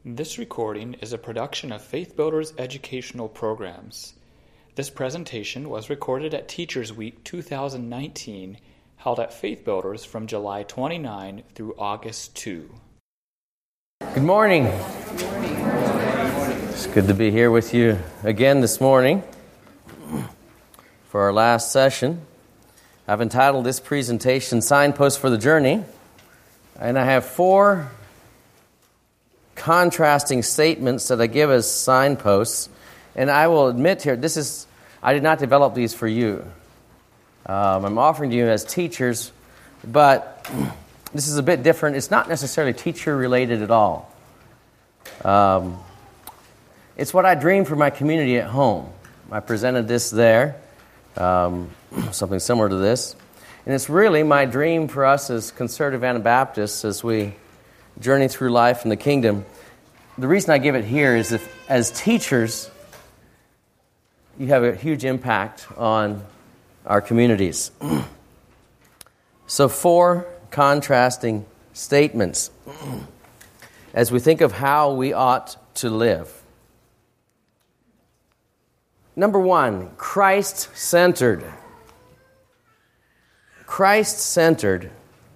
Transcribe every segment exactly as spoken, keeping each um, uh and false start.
This recording is a production of Faith Builders Educational Programs. This presentation was recorded at Teachers Week two thousand nineteen, held at Faith Builders from July twenty-ninth through August second. Good morning. It's good to be here with you again this morning for our last session. I've entitled this presentation, Signposts for the Journey, and I have four contrasting statements that I give as signposts. And I will admit here, this is I did not develop these for you. Um, I'm offering to you as teachers, but this is a bit different. It's not necessarily teacher-related at all. Um, it's what I dream for my community at home. I presented this there, um, something similar to this. And it's really my dream for us as conservative Anabaptists as we journey through life in the kingdom. The reason I give it here is if, as teachers, you have a huge impact on our communities. So four contrasting statements as we think of how we ought to live. Number one, Christ-centered. Christ-centered.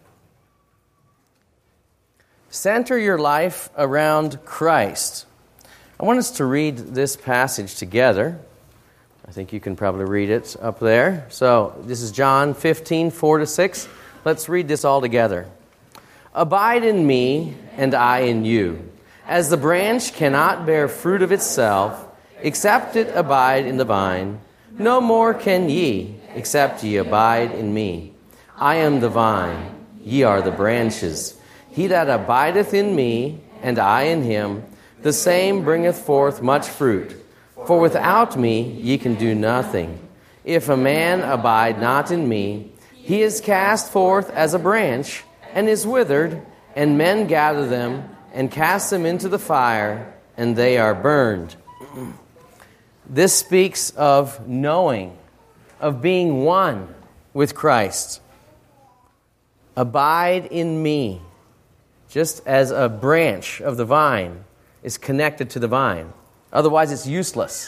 Center your life around Christ. I want us to read this passage together. I think you can probably read it up there. So this is John fifteen, four to six. Let's read this all together. Abide in me, and I in you. As the branch cannot bear fruit of itself, except it abide in the vine, no more can ye, except ye abide in me. I am the vine, ye are the branches. He that abideth in me, and I in him, the same bringeth forth much fruit. For without me ye can do nothing. If a man abide not in me, he is cast forth as a branch, and is withered, and men gather them, and cast them into the fire, and they are burned. This speaks of knowing, of being one with Christ. Abide in me. Just as a branch of the vine is connected to the vine. Otherwise, it's useless.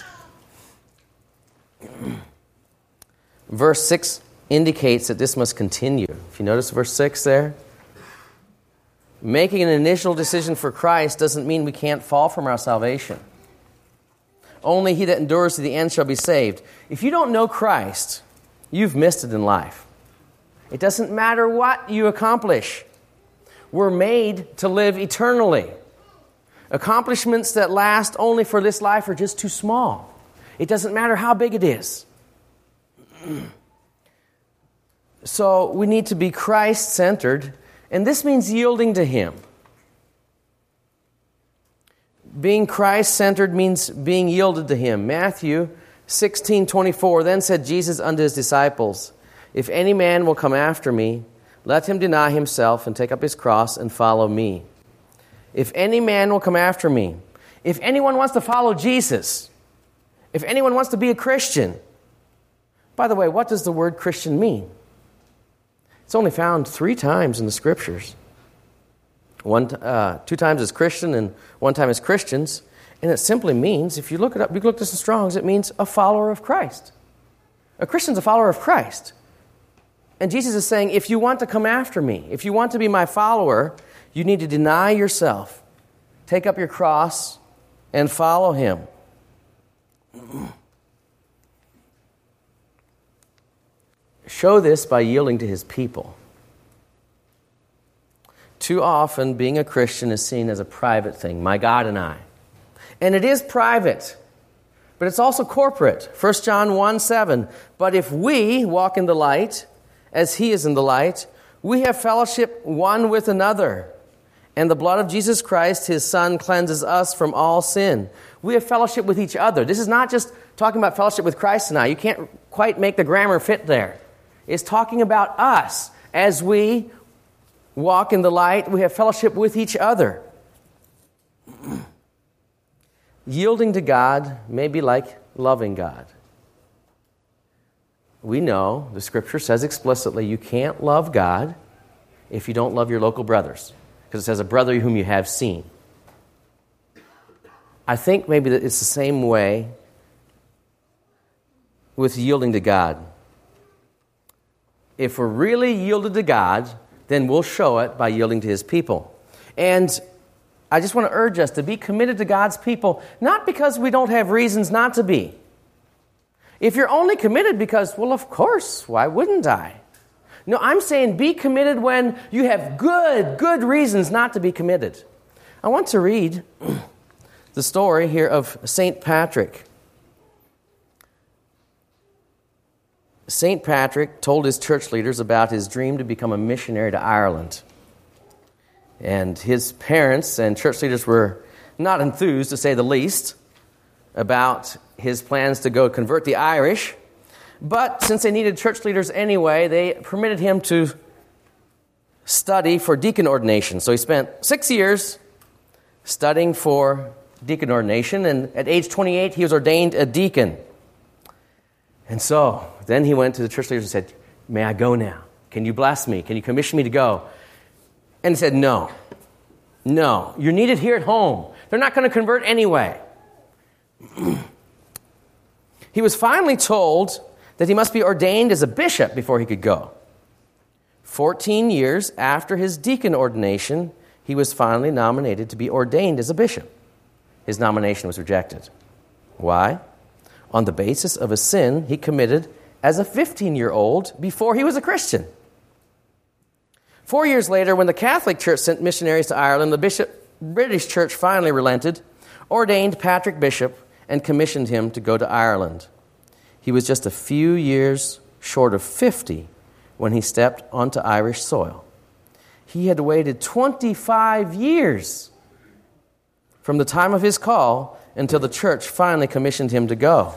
Verse six indicates that this must continue. If you notice verse six there, making an initial decision for Christ doesn't mean we can't fall from our salvation. Only he that endures to the end shall be saved. If you don't know Christ, you've missed it in life. It doesn't matter what you accomplish. We're made to live eternally. Accomplishments that last only for this life are just too small. It doesn't matter how big it is. So we need to be Christ-centered, and this means yielding to Him. Being Christ-centered means being yielded to Him. Matthew sixteen twenty-four, then said Jesus unto His disciples, if any man will come after me, let him deny himself and take up his cross and follow me. If any man will come after me, if anyone wants to follow Jesus, if anyone wants to be a Christian, by the way, what does the word Christian mean? It's only found three times in the Scriptures. One, uh, two times as Christian and one time as Christians, and it simply means, if you look it up, you look this in Strong's, it means a follower of Christ. A Christian's a follower of Christ. And Jesus is saying, if you want to come after me, if you want to be my follower, you need to deny yourself, take up your cross, and follow Him. Show this by yielding to His people. Too often, being a Christian is seen as a private thing, my God and I. And it is private, but it's also corporate. First John one seven, but if we walk in the light, as He is in the light, we have fellowship one with another. And the blood of Jesus Christ, His Son, cleanses us from all sin. We have fellowship with each other. This is not just talking about fellowship with Christ and I. You can't quite make the grammar fit there. It's talking about us. As we walk in the light, we have fellowship with each other. Yielding to God may be like loving God. We know, the Scripture says explicitly, you can't love God if you don't love your local brothers. Because it says, a brother whom you have seen. I think maybe that it's the same way with yielding to God. If we're really yielded to God, then we'll show it by yielding to His people. And I just want to urge us to be committed to God's people, not because we don't have reasons not to be. If you're only committed because, well, of course, why wouldn't I? No, I'm saying be committed when you have good, good reasons not to be committed. I want to read the story here of Saint Patrick. Saint Patrick told his church leaders about his dream to become a missionary to Ireland. And his parents and church leaders were not enthused, to say the least, about his plans to go convert the Irish. But since they needed church leaders anyway, they permitted him to study for deacon ordination. So he spent six years studying for deacon ordination, and at age twenty-eight, he was ordained a deacon. And so then he went to the church leaders and said, may I go now? Can you bless me? Can you commission me to go? And he said, no. No, you're needed here at home. They're not going to convert anyway. He was finally told that he must be ordained as a bishop before he could go. Fourteen years after his deacon ordination, he was finally nominated to be ordained as a bishop. His nomination was rejected. Why? On the basis of a sin he committed as a fifteen-year-old before he was a Christian. Four years later, when the Catholic Church sent missionaries to Ireland, the bishop, British Church finally relented, ordained Patrick bishop, and commissioned him to go to Ireland. He was just a few years short of fifty when he stepped onto Irish soil. He had waited twenty-five years from the time of his call until the church finally commissioned him to go.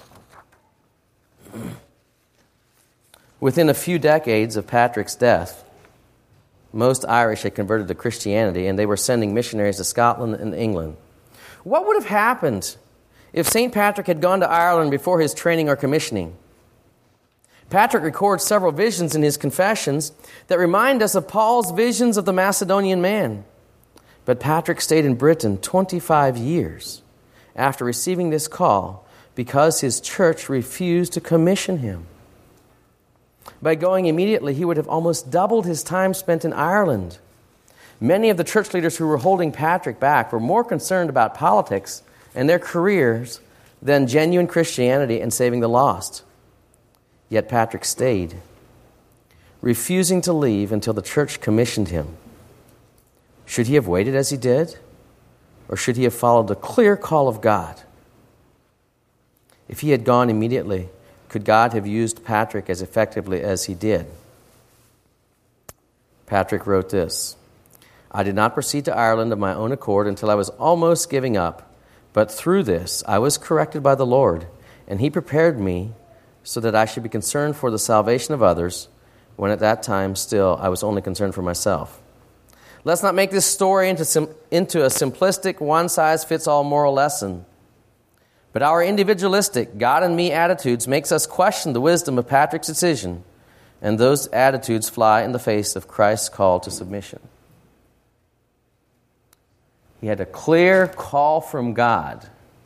Within a few decades of Patrick's death, most Irish had converted to Christianity, and they were sending missionaries to Scotland and England. What would have happened if Saint Patrick had gone to Ireland before his training or commissioning? Patrick records several visions in his confessions that remind us of Paul's visions of the Macedonian man. But Patrick stayed in Britain twenty-five years after receiving this call because his church refused to commission him. By going immediately, he would have almost doubled his time spent in Ireland. Many of the church leaders who were holding Patrick back were more concerned about politics and their careers than genuine Christianity and saving the lost. Yet Patrick stayed, refusing to leave until the church commissioned him. Should he have waited as he did? Or should he have followed the clear call of God? If he had gone immediately, could God have used Patrick as effectively as he did? Patrick wrote this: I did not proceed to Ireland of my own accord until I was almost giving up, but through this I was corrected by the Lord, and He prepared me so that I should be concerned for the salvation of others, when at that time still I was only concerned for myself. Let's not make this story into, sim- into a simplistic, one-size-fits-all moral lesson. But our individualistic, God and me attitudes makes us question the wisdom of Patrick's decision, and those attitudes fly in the face of Christ's call to submission. He had a clear call from God,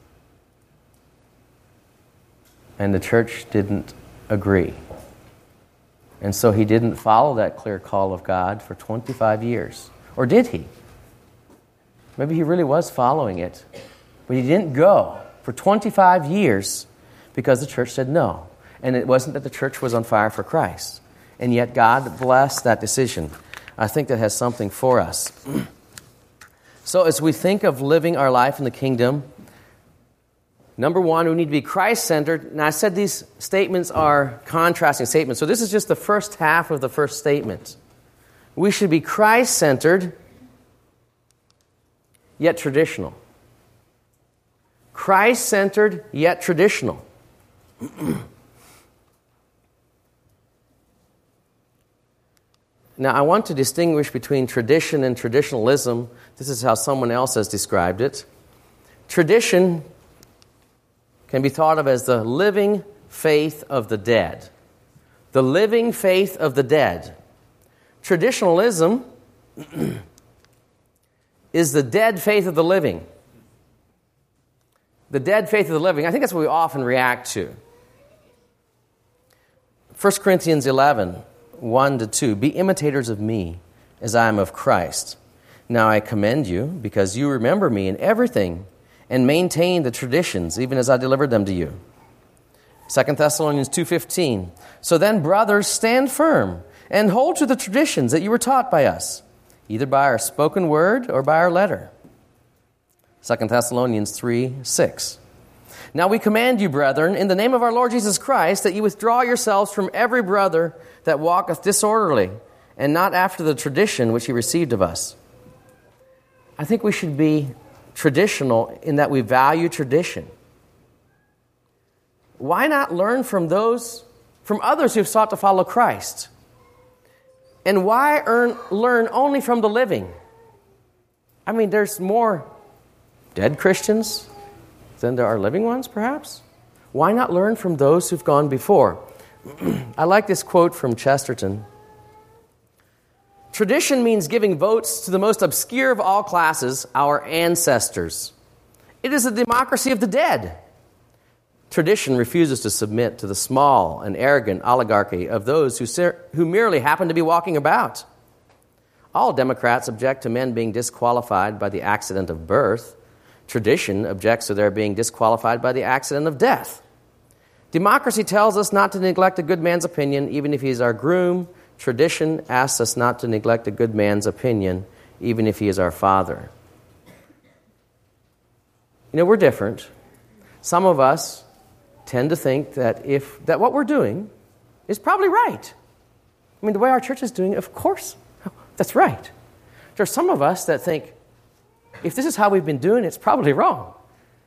and the church didn't agree. And so he didn't follow that clear call of God for twenty-five years. Or did he? Maybe he really was following it, but he didn't go for twenty-five years because the church said no. And it wasn't that the church was on fire for Christ. And yet God blessed that decision. I think that has something for us. So as we think of living our life in the kingdom, number one, we need to be Christ-centered. And I said these statements are contrasting statements. So this is just the first half of the first statement. We should be Christ-centered, yet traditional. Christ-centered, yet traditional. Now, I want to distinguish between tradition and traditionalism. This is how someone else has described it. Tradition can be thought of as the living faith of the dead. The living faith of the dead. Traditionalism is the dead faith of the living. the dead faith of the living, I think that's what we often react to. First Corinthians eleven, one to two, be imitators of me as I am of Christ. Now I commend you because you remember me in everything and maintain the traditions even as I delivered them to you. Second Thessalonians two fifteen, so then, brothers, stand firm and hold to the traditions that you were taught by us, either by our spoken word or by our letter. Second Thessalonians three six. Now we command you, brethren, in the name of our Lord Jesus Christ, that you withdraw yourselves from every brother that walketh disorderly, and not after the tradition which he received of us. I think we should be traditional in that we value tradition. Why not learn from those, from others who've sought to follow Christ? And why earn, learn only from the living? I mean, there's more dead Christians than there are living ones, perhaps? Why not learn from those who've gone before? I like this quote from Chesterton. Tradition means giving votes to the most obscure of all classes, our ancestors. It is a democracy of the dead. Tradition refuses to submit to the small and arrogant oligarchy of those who, ser- who merely happen to be walking about. All Democrats object to men being disqualified by the accident of birth. Tradition objects to their being disqualified by the accident of death. Democracy tells us not to neglect a good man's opinion, even if he is our groom. Tradition asks us not to neglect a good man's opinion, even if he is our father. You know, we're different. Some of us tend to think that if that what we're doing is probably right. I mean, the way our church is doing, of course, that's right. There are some of us that think, if this is how we've been doing it, it's probably wrong.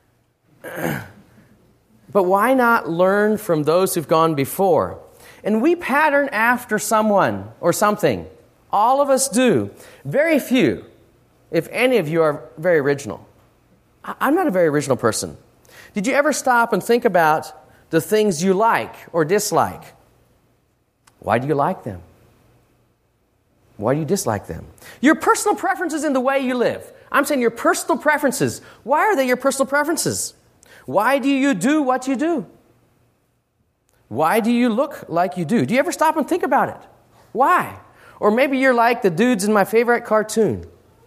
But why not learn from those who've gone before? And we pattern after someone or something. All of us do. Very few, if any of you, are very original. I'm not a very original person. Did you ever stop and think about the things you like or dislike? Why do you like them? Why do you dislike them? Your personal preferences in the way you live. I'm saying your personal preferences. Why are they your personal preferences? Why do you do what you do? Why do you look like you do? Do you ever stop and think about it? Why? Or maybe you're like the dudes in my favorite cartoon.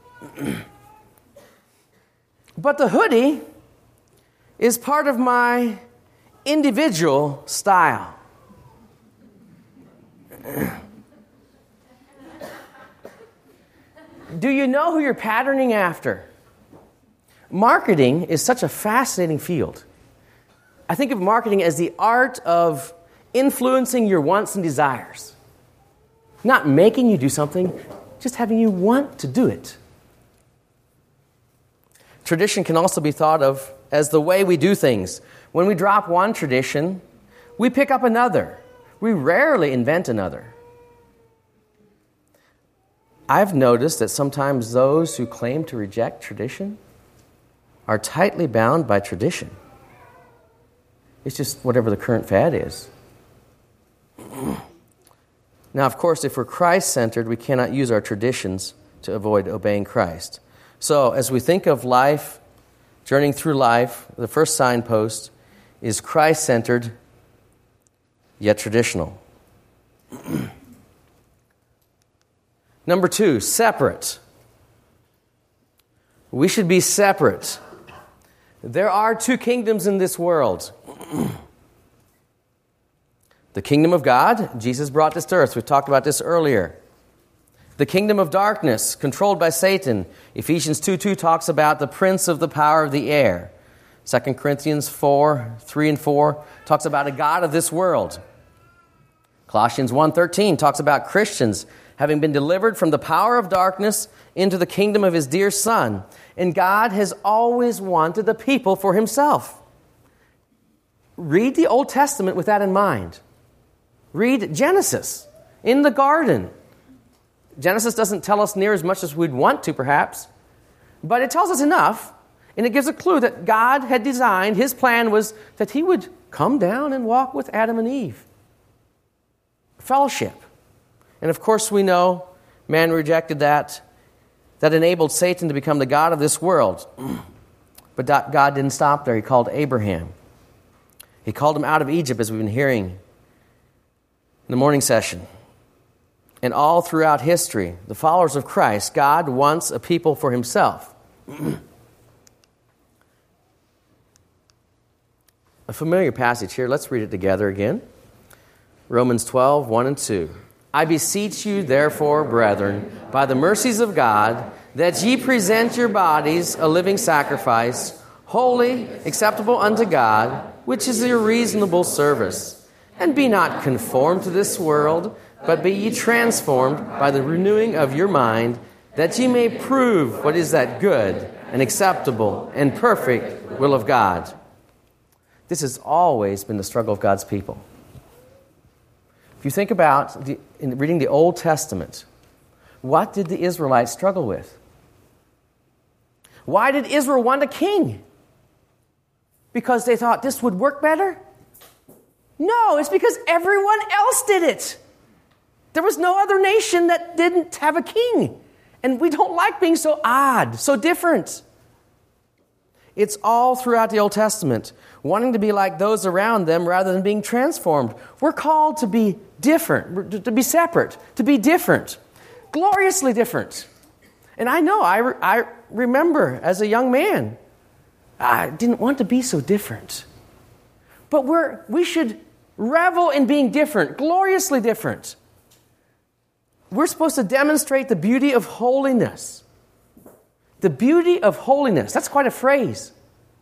But the hoodie is part of my individual style. Do you know who you're patterning after? Marketing is such a fascinating field. I think of marketing as the art of influencing your wants and desires. Not making you do something, just having you want to do it. Tradition can also be thought of as the way we do things. When we drop one tradition, we pick up another. We rarely invent another. I've noticed that sometimes those who claim to reject tradition are tightly bound by tradition. It's just whatever the current fad is. Now, of course, if we're Christ-centered, we cannot use our traditions to avoid obeying Christ. So, as we think of life, journeying through life, the first signpost is Christ-centered, yet traditional. Number two, separate. We should be separate. There are two kingdoms in this world. The kingdom of God, Jesus brought this to earth. We've talked about this earlier. The kingdom of darkness, controlled by Satan. Ephesians two two talks about the prince of the power of the air. Second Corinthians four, three and four talks about a god of this world. Colossians one thirteen talks about Christians having been delivered from the power of darkness into the kingdom of his dear Son. And God has always wanted the people for himself. Read the Old Testament with that in mind. Read Genesis in the garden. Genesis doesn't tell us near as much as we'd want to, perhaps, but it tells us enough, and it gives a clue that God had designed, his plan was that he would come down and walk with Adam and Eve. Fellowship. And of course we know man rejected that. That enabled Satan to become the god of this world. But God didn't stop there. He called Abraham. He called him out of Egypt, as we've been hearing in the morning session. And all throughout history, the followers of Christ, God wants a people for himself. A familiar passage here. Let's read it together again. Romans twelve, one and two. I beseech you, therefore, brethren, by the mercies of God, that ye present your bodies a living sacrifice, holy, acceptable unto God, which is your reasonable service. And be not conformed to this world, but be ye transformed by the renewing of your mind, that ye may prove what is that good and acceptable and perfect will of God. This has always been the struggle of God's people. If you think about the, in reading the Old Testament, what did the Israelites struggle with? Why did Israel want a king? Because they thought this would work better? No, it's because everyone else did it. There was no other nation that didn't have a king. And we don't like being so odd, so different. It's all throughout the Old Testament, wanting to be like those around them rather than being transformed. We're called to be different, to be separate, to be different, gloriously different. And I know, I, re- I remember as a young man, I didn't want to be so different. But we're, we should revel in being different, gloriously different. We're supposed to demonstrate the beauty of holiness. The beauty of holiness. That's quite a phrase.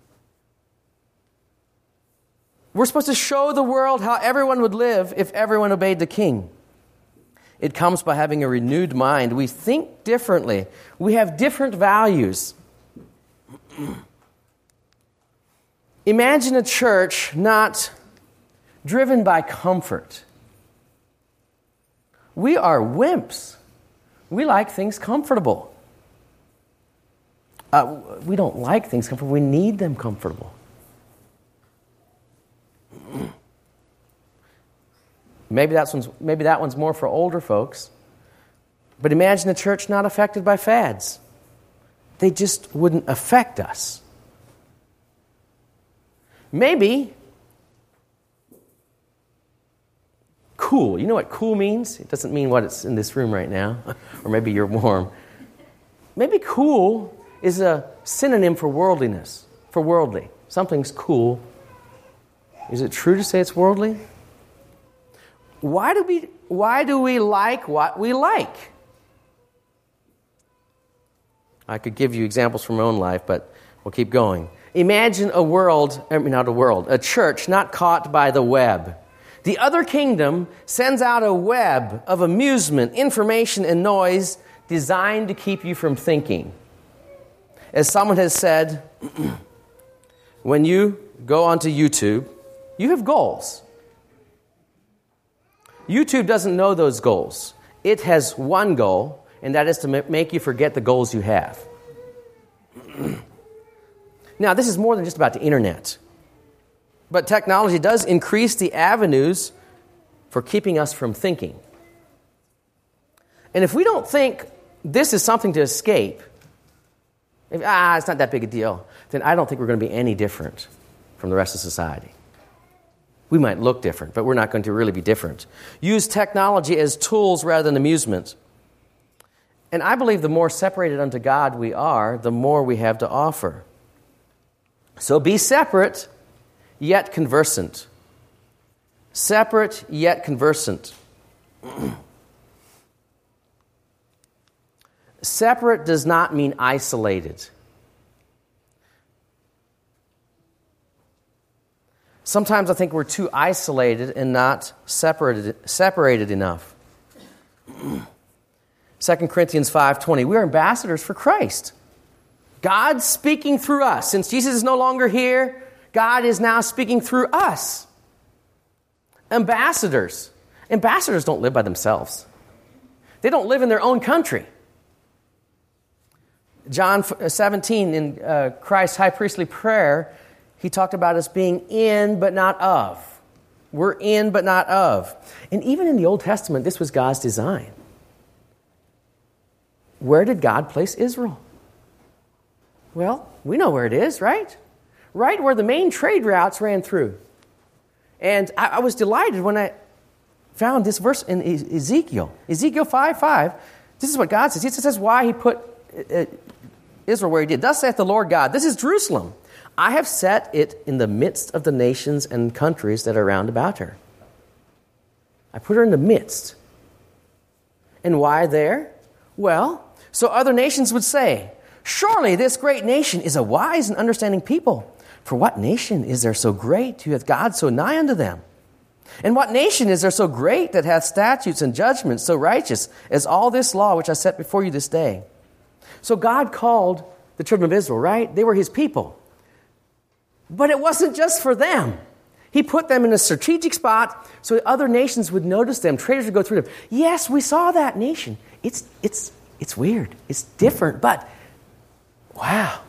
We're supposed to show the world how everyone would live if everyone obeyed the king. It comes by having a renewed mind. We think differently. We have different values. Imagine a church not driven by comfort. We are wimps. We like things comfortable. Uh, we don't like things comfortable. We need them comfortable. Maybe that's one's, maybe that one's more for older folks. But imagine a church not affected by fads. They just wouldn't affect us. Maybe cool. You know what cool means? It doesn't mean what it's in this room right now. Or maybe you're warm. Maybe cool is a synonym for worldliness, for worldly. Something's cool. Is it true to say it's worldly? Why do we why do we like what we like? I could give you examples from my own life, but we'll keep going. Imagine a world, I mean not a world, a church not caught by the web. The other kingdom sends out a web of amusement, information, and noise designed to keep you from thinking. As someone has said, when you go onto YouTube, you have goals. YouTube doesn't know those goals. It has one goal, and that is to make you forget the goals you have. Now, this is more than just about the internet. But technology does increase the avenues for keeping us from thinking. And if we don't think this is something to escape, if, ah, it's not that big a deal, then I don't think we're going to be any different from the rest of society. We might look different, but we're not going to really be different. Use technology as tools rather than amusement. And I believe the more separated unto God we are, the more we have to offer. So be separate, yet conversant. Separate, yet conversant. Separate does not mean isolated. Sometimes I think we're too isolated and not separated, separated enough. Second Corinthians five twenty, we are ambassadors for Christ. God's speaking through us. Since Jesus is no longer here, God is now speaking through us. Ambassadors. Ambassadors don't live by themselves. They don't live in their own country. John seventeen, in uh, Christ's high priestly prayer, he talked about us being in but not of. We're in but not of. And even in the Old Testament, this was God's design. Where did God place Israel? Well, we know where it is, right? Right where the main trade routes ran through. And I, I was delighted when I found this verse in Ezekiel. Ezekiel five five. This is what God says. He says why he put uh, Israel where he did. Thus saith the Lord God, this is Jerusalem. I have set it in the midst of the nations and countries that are round about her. I put her in the midst. And why there? Well, so other nations would say, surely this great nation is a wise and understanding people. For what nation is there so great who hath God so nigh unto them? And what nation is there so great that hath statutes and judgments so righteous as all this law which I set before you this day? So God called the children of Israel, right? They were his people. But it wasn't just for them. He put them in a strategic spot so other nations would notice them. Traders would go through them. Yes, we saw that nation. It's it's it's weird. It's different, but wow.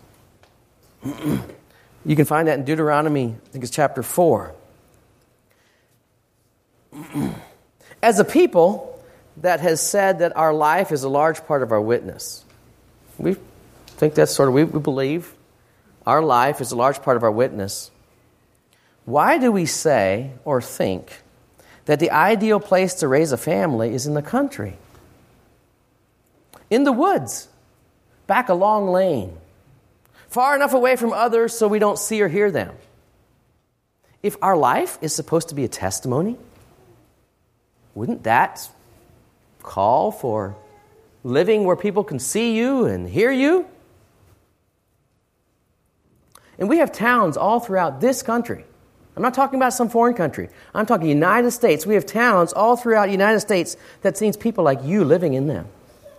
You can find that in Deuteronomy, I think it's chapter four. As a people that has said that our life is a large part of our witness. We think that's sort of, we, we believe our life is a large part of our witness. Why do we say or think that the ideal place to raise a family is in the country? In the woods, back a long lane, far enough away from others so we don't see or hear them. If our life is supposed to be a testimony, wouldn't that call for living where people can see you and hear you? And we have towns all throughout this country. I'm not talking about some foreign country. I'm talking United States. We have towns all throughout the United States that seems people like you living in them.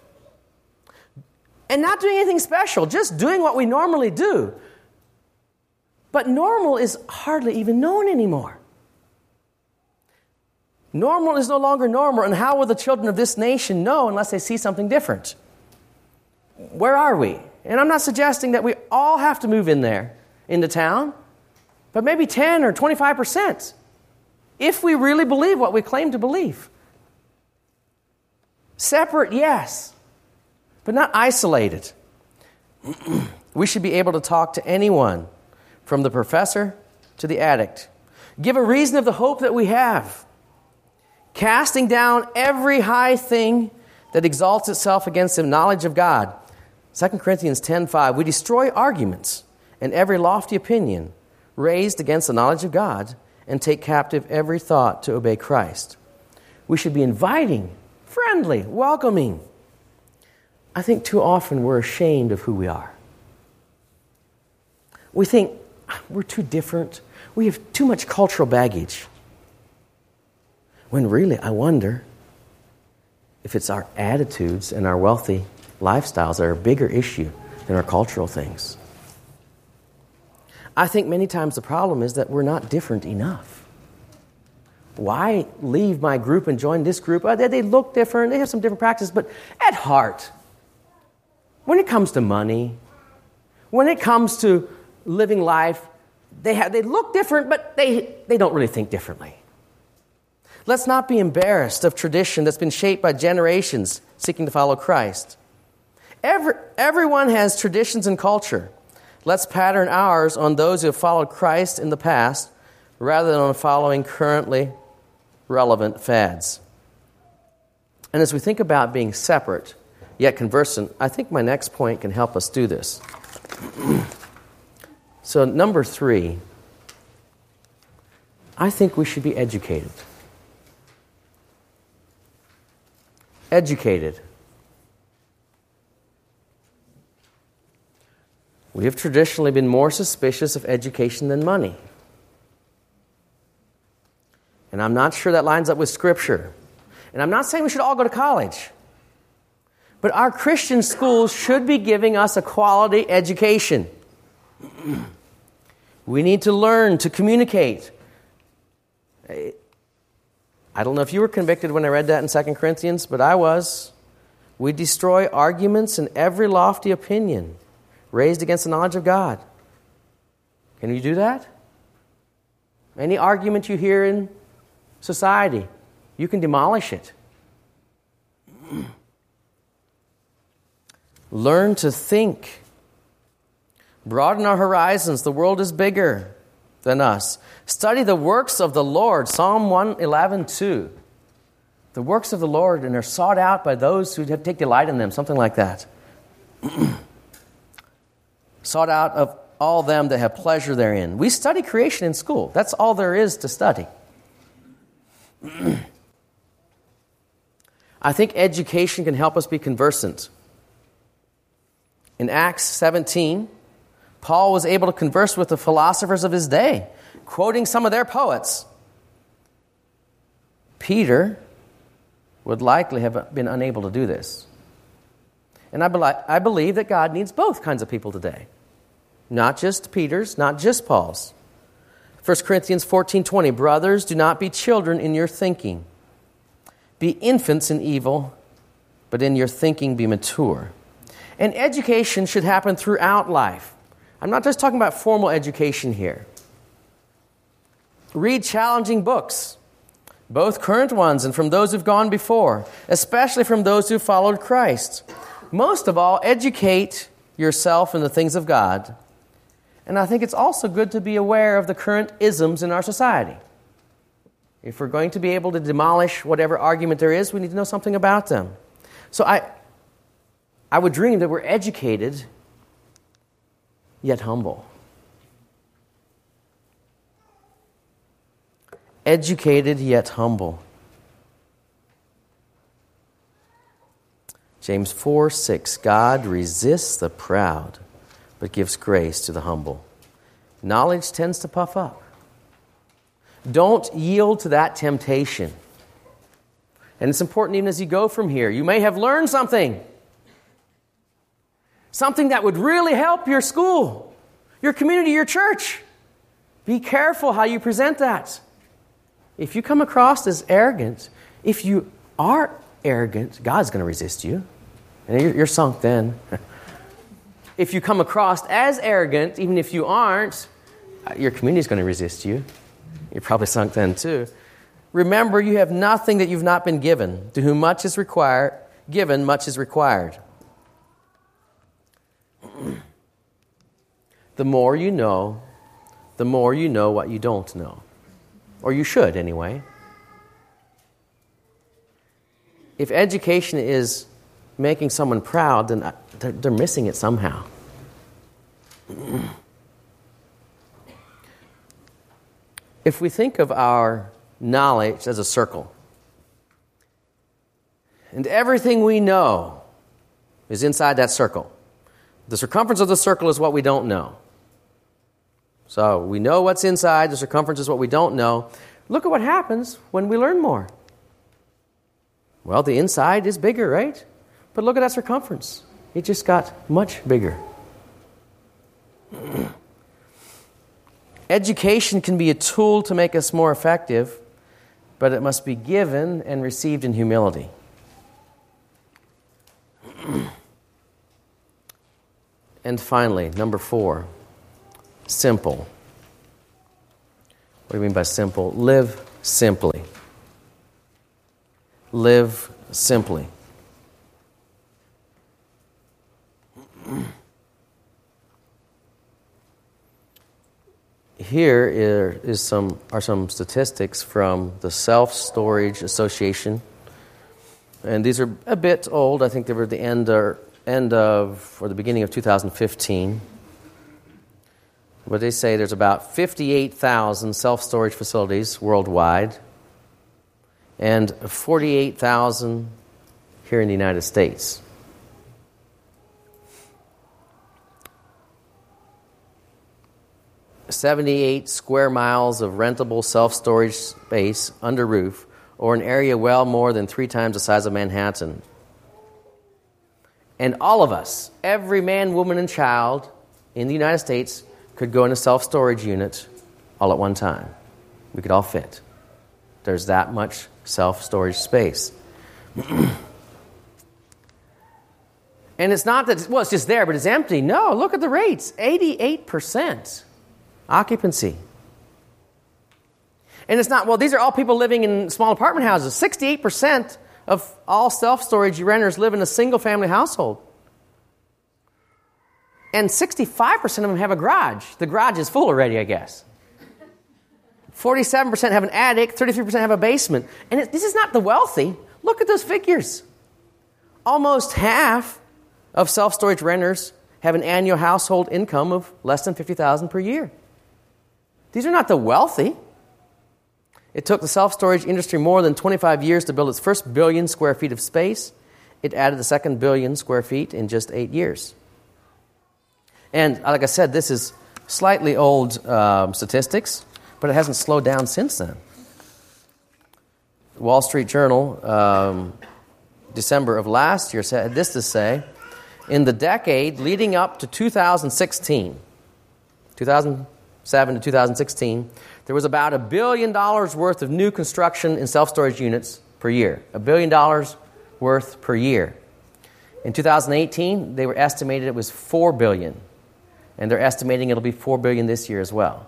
And not doing anything special, just doing what we normally do. But normal is hardly even known anymore. Normal is no longer normal, and how will the children of this nation know unless they see something different? Where are we? And I'm not suggesting that we all have to move in there, into town, but maybe ten or twenty-five percent, if we really believe what we claim to believe. Separate, yes, but not isolated. We should be able to talk to anyone, from the professor to the addict. Give a reason of the hope that we have. Casting down every high thing that exalts itself against the knowledge of God. Second Corinthians ten five. We destroy arguments and every lofty opinion raised against the knowledge of God and take captive every thought to obey Christ. We should be inviting, friendly, welcoming. I think too often we're ashamed of who we are. We think we're too different. We have too much cultural baggage. When really, I wonder if it's our attitudes and our wealthy lifestyles that are a bigger issue than our cultural things. I think many times the problem is that we're not different enough. Why leave my group and join this group? Oh, they, they look different, they have some different practices, but at heart, when it comes to money, when it comes to living life, they have, they look different, but they, they don't really think differently. Let's not be embarrassed of tradition that's been shaped by generations seeking to follow Christ. Every, everyone has traditions and culture. Let's pattern ours on those who have followed Christ in the past rather than on following currently relevant fads. And as we think about being separate, yet conversant, I think my next point can help us do this. So number three, I think we should be educated. Educated. We have traditionally been more suspicious of education than money. And I'm not sure that lines up with Scripture. And I'm not saying we should all go to college. But our Christian schools should be giving us a quality education. We need to learn to communicate. I don't know if you were convicted when I read that in Second Corinthians, but I was. We destroy arguments and every lofty opinion raised against the knowledge of God. Can you do that? Any argument you hear in society, you can demolish it. Learn to think Broaden our horizons. The world is bigger than us. Study the works of the Lord. Psalm one eleven two. The works of the Lord, and are sought out by those who take delight in them. Something like that. Sought out of all them that have pleasure therein. We study creation in school. That's all there is to study. I think education can help us be conversant. In Acts seventeen, Paul was able to converse with the philosophers of his day, quoting some of their poets. Peter would likely have been unable to do this. And I, be- I believe that God needs both kinds of people today. Not just Peter's, not just Paul's. First Corinthians fourteen twenty, brothers, do not be children in your thinking. Be infants in evil, but in your thinking be mature. And education should happen throughout life. I'm not just talking about formal education here. Read challenging books, both current ones and from those who've gone before, especially from those who followed Christ. Most of all, educate yourself in the things of God. And I think it's also good to be aware of the current isms in our society. If we're going to be able to demolish whatever argument there is, we need to know something about them. So I, I would dream that we're educated, yet humble. Educated, yet humble. James four six, God resists the proud, but gives grace to the humble. Knowledge tends to puff up. Don't yield to that temptation. And it's important even as you go from here. You may have learned something. Something that would really help your school, your community, your church. Be careful how you present that. If you come across as arrogant, if you are arrogant, God's going to resist you. And you're, you're sunk then. If you come across as arrogant, even if you aren't, your community is going to resist you. You're probably sunk then too. Remember, you have nothing that you've not been given. To whom much is required, given, much is required. The more you know, the more you know what you don't know. Or you should, anyway. If education is making someone proud, then they're missing it somehow. If we think of our knowledge as a circle, and everything we know is inside that circle, the circumference of the circle is what we don't know. So we know what's inside, the circumference is what we don't know. Look at what happens when we learn more. Well, the inside is bigger, right? But look at that circumference. It just got much bigger. Education can be a tool to make us more effective, but it must be given and received in humility. And finally, number four, simple. What do you mean by simple? Live simply. Live simply. Here is some are some statistics from the Self-Storage Association. And these are a bit old. I think they were the end or end of or the beginning of two thousand fifteen. But they say there's about fifty-eight thousand self-storage facilities worldwide and forty-eight thousand here in the United States. seventy-eight square miles of rentable self-storage space under roof, or an area well more than three times the size of Manhattan. And all of us, every man, woman, and child in the United States could go in a self-storage unit all at one time. We could all fit. There's that much self-storage space. And it's not that, well, it's just there, but it's empty. No, look at the rates. eighty-eight percent occupancy. And it's not, well, these are all people living in small apartment houses. sixty-eight percent of all self-storage renters live in a single-family household. And sixty-five percent of them have a garage. The garage is full already, I guess. forty-seven percent have an attic, thirty-three percent have a basement. And it, this is not the wealthy. Look at those figures. Almost half of self-storage renters have an annual household income of less than fifty thousand dollars per year. These are not the wealthy. It took the self-storage industry more than twenty-five years to build its first billion square feet of space. It added the second billion square feet in just eight years. And like I said, this is slightly old um, statistics, but it hasn't slowed down since then. Wall Street Journal, um, December of last year, said this to say, in the decade leading up to two thousand sixteen, two thousand seven to two thousand sixteen, there was about a billion dollars worth of new construction in self-storage units per year. A billion dollars worth per year. In two thousand eighteen, they were estimated it was four billion dollars. And they're estimating it'll be four billion dollars this year as well.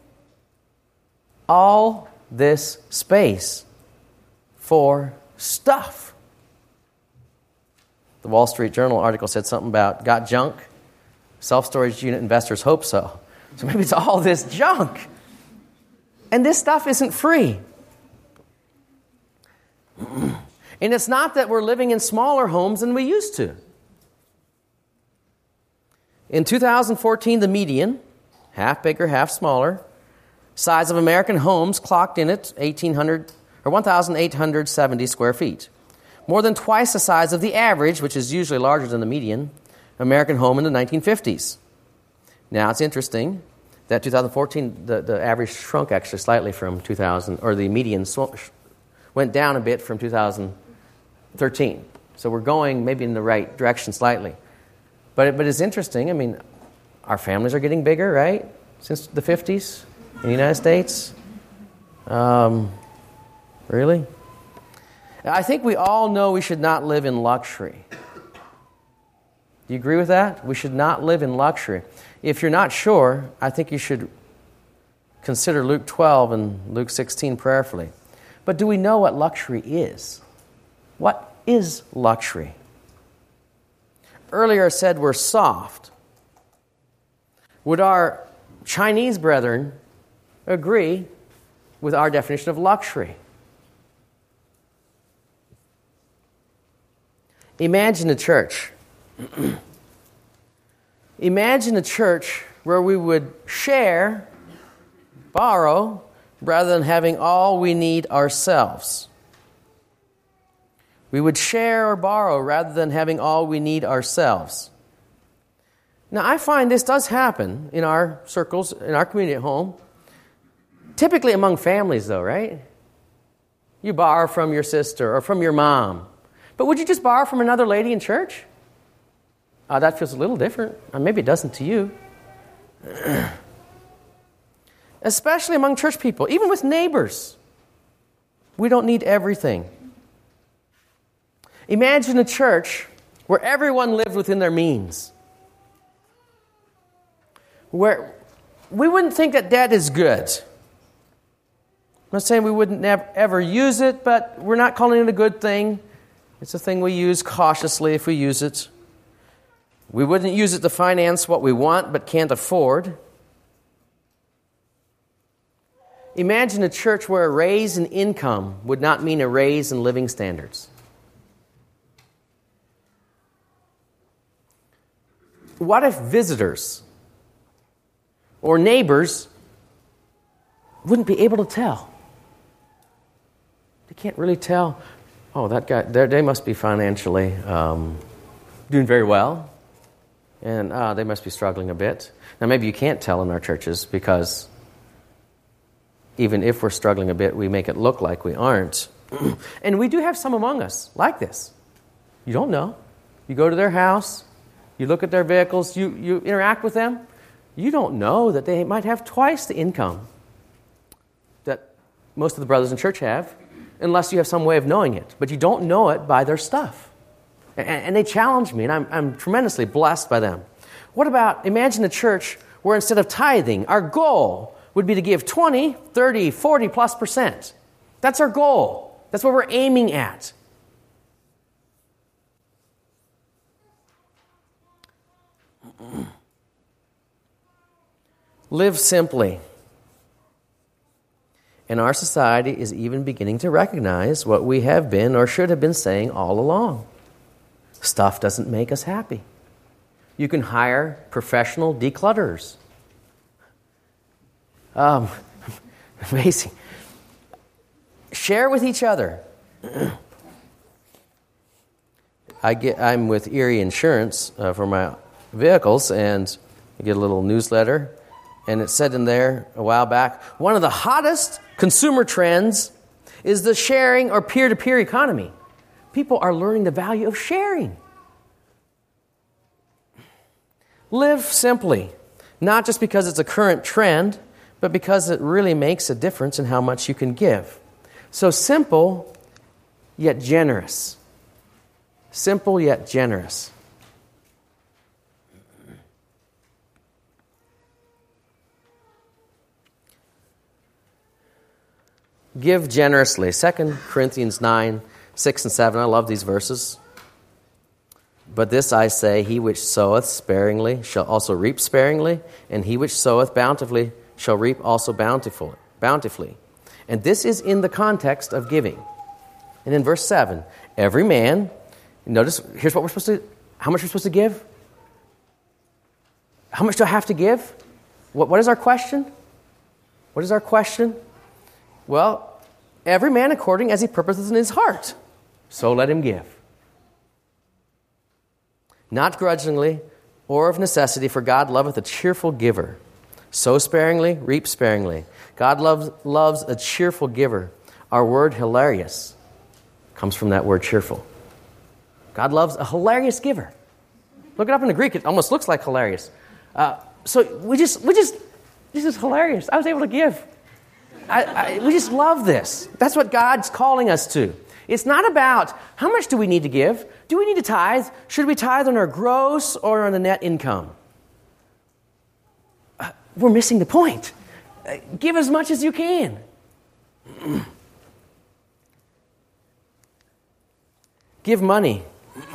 All this space for stuff. The Wall Street Journal article said something about got junk. Self-storage unit investors hope so. So maybe it's all this junk. And this stuff isn't free. And it's not that we're living in smaller homes than we used to. In two thousand fourteen, the median, half bigger, half smaller, size of American homes clocked in at eighteen hundred or one thousand eight hundred seventy square feet. More than twice the size of the average, which is usually larger than the median, American home in the nineteen fifties. Now, it's interesting that two thousand fourteen, the, the average shrunk actually slightly from two thousand, or the median sw- went down a bit from two thousand thirteen. So we're going maybe in the right direction slightly. But it, but it's interesting. I mean, our families are getting bigger, right? Since the fifties in the United States. Um, really? I think we all know we should not live in luxury. Do you agree with that? We should not live in luxury. If you're not sure, I think you should consider Luke twelve and Luke sixteen prayerfully. But do we know what luxury is? What is luxury? Earlier I said we're soft. Would our Chinese brethren agree with our definition of luxury? Imagine a church. Imagine a church where we would share, borrow, rather than having all we need ourselves. We would share or borrow rather than having all we need ourselves. Now, I find this does happen in our circles, in our community at home. Typically among families, though, right? You borrow from your sister or from your mom. But would you just borrow from another lady in church? Uh, that feels a little different. Or maybe it doesn't to you. Especially among church people, even with neighbors. We don't need everything. Imagine a church where everyone lived within their means. Where we wouldn't think that debt is good. I'm not saying we wouldn't never, ever use it, but we're not calling it a good thing. It's a thing we use cautiously if we use it. We wouldn't use it to finance what we want but can't afford. Imagine a church where a raise in income would not mean a raise in living standards. What if visitors or neighbors wouldn't be able to tell? They can't really tell, oh, that guy, they must be financially um, doing very well, and uh, they must be struggling a bit. Now, maybe you can't tell in our churches because even if we're struggling a bit, we make it look like we aren't. And we do have some among us like this. You don't know. You go to their house, you look at their vehicles, you, you interact with them. You don't know that they might have twice the income that most of the brothers in church have, unless you have some way of knowing it. But you don't know it by their stuff. And, and they challenge me, and I'm, I'm tremendously blessed by them. What about, imagine a church where instead of tithing, our goal would be to give twenty, thirty, forty plus percent. That's our goal. That's what we're aiming at. Live simply. And our society is even beginning to recognize what we have been or should have been saying all along. Stuff doesn't make us happy. You can hire professional declutterers. Um, amazing. Share with each other. I get, I'm with Erie Insurance uh, for my vehicles, and I get a little newsletter, and it said in there a while back, one of the hottest consumer trends is the sharing or peer-to-peer economy. People are learning the value of sharing. Live simply, not just because it's a current trend, but because it really makes a difference in how much you can give. So simple, yet generous. Simple, yet generous. Give generously. Second Corinthians nine, six and seven. I love these verses. But this I say, he which soweth sparingly shall also reap sparingly, and he which soweth bountifully shall reap also bountifully. bountifully. And this is in the context of giving. And in verse seven, every man, notice, here's what we're supposed to, how much we're supposed to give? How much do I have to give? What, what is our question? What is our question? Well, every man according as he purposes in his heart, so let him give. Not grudgingly or of necessity, for God loveth a cheerful giver. Sow sparingly, reap sparingly. God loves, loves a cheerful giver. Our word hilarious comes from that word cheerful. God loves a hilarious giver. Look it up in the Greek. It almost looks like hilarious. Uh, so we just, we just, this is hilarious. I was able to give. I, I, we just love this. That's what God's calling us to. It's not about how much do we need to give? Do we need to tithe? Should we tithe on our gross or on the net income? Uh, we're missing the point. Uh, give as much as you can. Give money.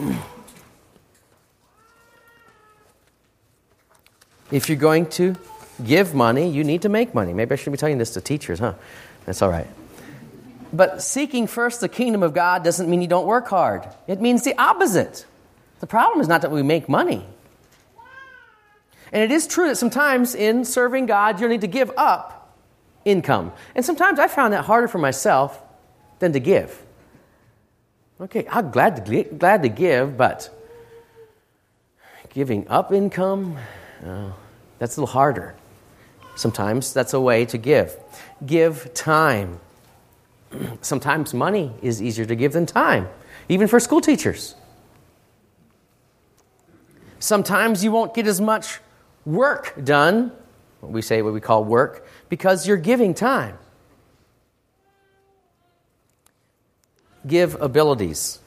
If you're going to give money, you need to make money. Maybe I shouldn't be telling this to teachers, huh? That's all right. But seeking first the kingdom of God doesn't mean you don't work hard. It means the opposite. The problem is not that we make money. And it is true that sometimes in serving God, you'll need to give up income. And sometimes I found that harder for myself than to give. Okay, I'm glad to, glad to give, but giving up income, uh, that's a little harder. Sometimes that's a way to give. Give time. Sometimes money is easier to give than time, even for school teachers. Sometimes you won't get as much work done, what we say what we call work, because you're giving time. Give abilities.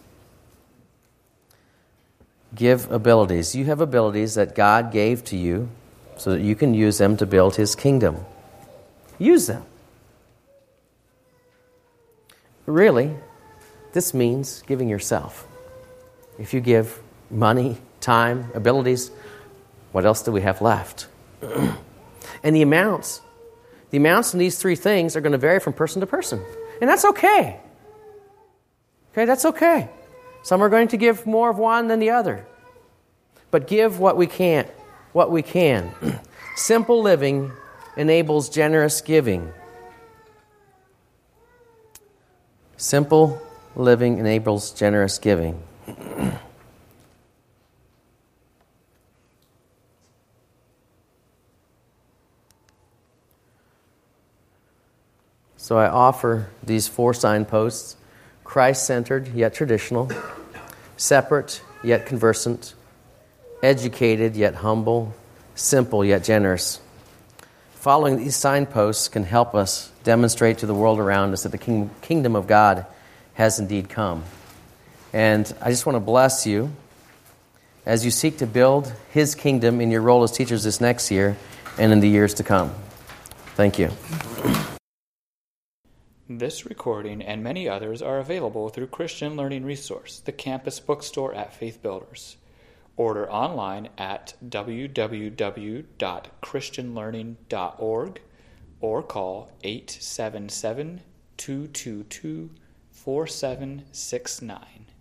Give abilities. You have abilities that God gave to you so that you can use them to build His kingdom. Use them. Really, this means giving yourself. If you give money, time, abilities, what else do we have left? And the amounts, the amounts in these three things are going to vary from person to person. And that's okay. Okay, that's okay. Some are going to give more of one than the other. But give what we can, what we can. Simple living enables generous giving. Simple living enables generous giving. So I offer these four signposts: Christ-centered yet traditional, separate yet conversant, educated yet humble, simple yet generous. Following these signposts can help us demonstrate to the world around us that the king, kingdom of God has indeed come. And I just want to bless you as you seek to build His kingdom in your role as teachers this next year and in the years to come. Thank you. This recording and many others are available through Christian Learning Resource, the campus bookstore at Faith Builders. Order online at w w w dot christian learning dot org or call eight seven seven, two two two, four seven six nine.